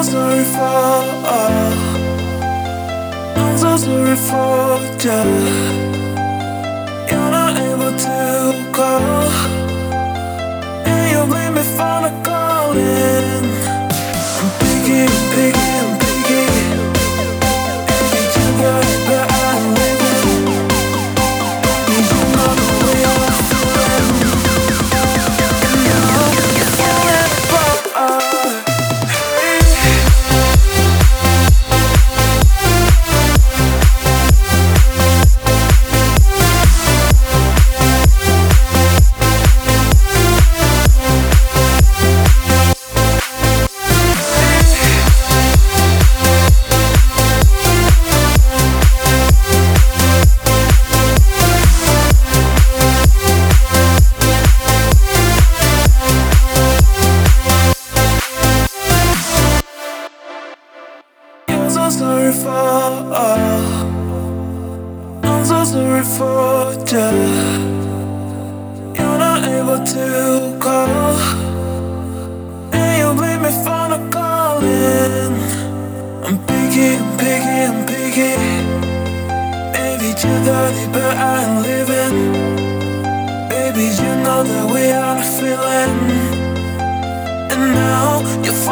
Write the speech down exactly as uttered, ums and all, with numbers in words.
so sorry for, I'm so sorry for you. You're not able to call, and you blame me for not calling. I'm picky, I'm picky, I'm picky. Every time you're here, I'm living. Baby, you know the way I'm feeling, and now you're falling apart. I'm so sorry for, I'm so sorry for you. You're not able to call, and you blame me for not calling. I'm picky, I'm picky, I'm picky. Maybe too dirty, but I'm living. Baby, you know that we are feeling, and now you're